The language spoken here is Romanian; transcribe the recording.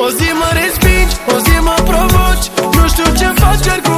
O zi mă respingi, o zi mă provoci. Nu știu ce faci, cer cu